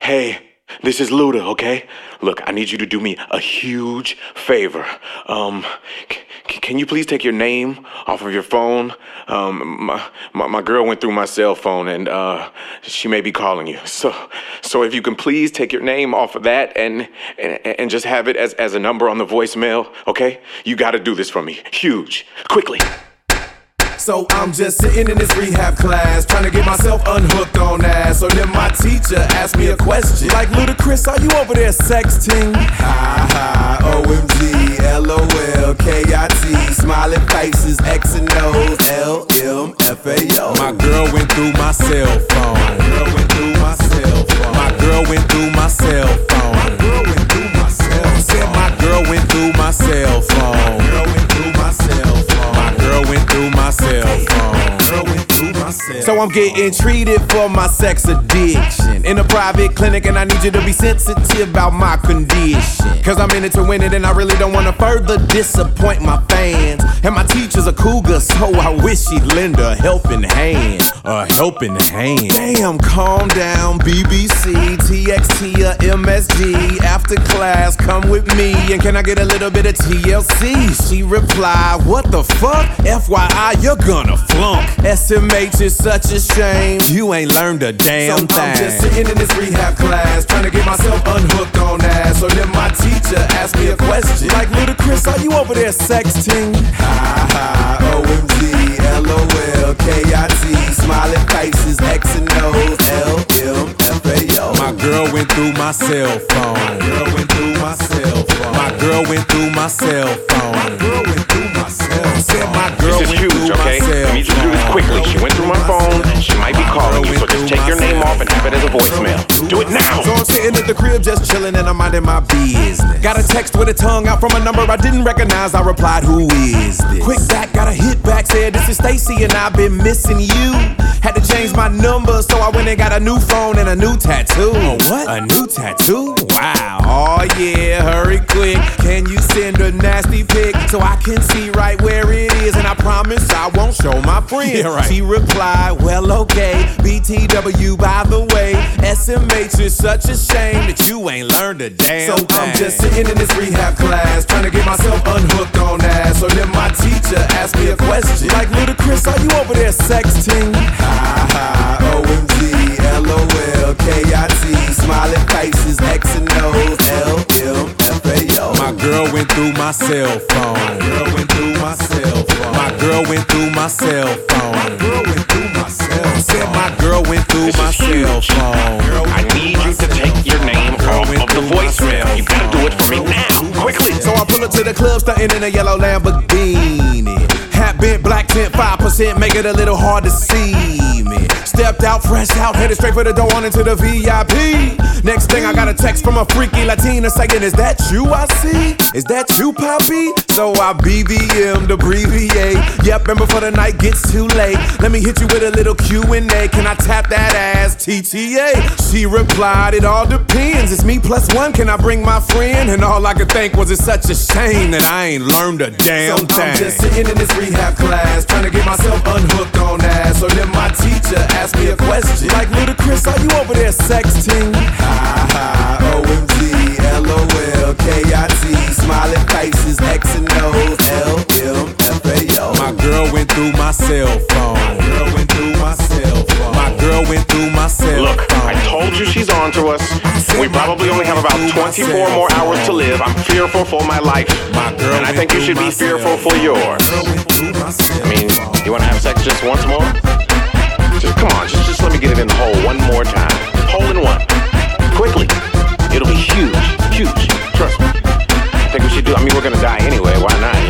Hey, this is Luda, okay? Look, I need you to do me a huge favor. Can you please take your name off of your phone? My girl went through my cell phone and she may be calling you. So if you can please take your name off of that and just have it as a number on the voicemail, okay? You gotta do this for me. Huge. Quickly. So I'm just sitting in this rehab class, trying to get myself unhooked on ass. So then my teacher asked me a question, like, Ludacris, are you over there sexting? Ha ha, OMG, LOL, KIT, smiling faces, X and O's, LMFAO. My girl went through my cell phone. My girl went through my cell phone. My girl went through my cell phone. My girl went through my cell phone. Said my girl went through my cell phone. My girl went through my cell phone. My girl went through my cell phone. So I'm getting treated for my sex addiction in a private clinic, and I need you to be sensitive about my condition. Cause I'm in it to win it, and I really don't wanna further disappoint my fans. And my teacher's a cougar, so I wish she'd lend a helping hand. A helping hand. Damn, calm down, BBC, TXT or MSG. After class, come with me, and can I get a little bit of TLC? She replied, what the fuck? FYI, you're gonna flunk. SMH is such a shame, you ain't learned a damn thing. I'm just sitting in this rehab class, trying to get myself unhooked on ass. So then my teacher asked me a question, like, Ludacris, are you over there sexting? Ha ha, OMG, LOL, KIT, smiling faces, X and O's, LMFAO. My girl went through my cell phone. My girl went through my cell phone. My girl went through my cell phone. My girl went through my cell phone. Said my girl this is huge, okay? I need you to do this quickly. She went through my phone. She might be calling you, so just take your name off and have it as a voicemail. Do it now. So I'm sitting at the crib just chilling and I'm minding my business. Got a text with a tongue out from a number I didn't recognize. I replied, who is this? Quick back, got a hit back, said this is Stacy and I've been missing you. Had to change my number, so I went and got a new phone and a new tattoo. Oh, what? A new tattoo? Wow. Oh yeah, hurry quick. Can you send a nasty pic so I can see right where it is? And I promise I won't show my friends. Yeah, right. She replied, well, okay. BTW, by the way. SMH is such a shame that you ain't learned a damn thing. So I'm just sitting in this rehab class, trying to get myself unhooked on ass. So then my teacher asked me a question, like, Ludacris, are you over there sexting? Ha ha, OMG, LOL, KIT, smiling faces, X and O's, LMFAO. My girl went through my cell phone. My girl went through my cell phone. My girl went through my cell phone. My girl went through my cell phone. Said my girl went through my cell phone. I need you to take your name off of the voicemail. You gotta do it for me now, quickly. So I pull up to the club, stunting in a yellow Lamborghini. Hat bent, black tint, 5%, make it a little hard to see me. Stepped out, fresh out, headed straight for the door on into the VIP. Next thing I got a text from a freaky Latina saying, is that you I see? Is that you, Poppy? So I BBM'd, abbreviate. Yep, and before the night gets too late, let me hit you with a little Q&A. Can I tap that ass, TTA? She replied, it all depends. It's me plus one, can I bring my friend? And all I could think was, it's such a shame that I ain't learned a damn thing. I'm just sitting in this rehab class, trying to get myself unhooked on ass. So then my teacher asked me a question, like, Ludacris, are you over there sexting? Ha ha, OMG, LOL, KIT, smiling faces, X and O's, LMFAO. My girl went through my cell phone. My girl went through my cell phone. My girl went through my cell phone. Look, I told you she's on to us. We probably only have about 24 more hours to live. I'm fearful for my life, and I think you should be fearful for yours. I mean, you wanna have sex just once more? Just come on, just let me get it in the hole one more time. Hole in one. Quickly. It'll be huge, huge. Trust me. I think we should do, I mean, we're gonna die anyway, why not?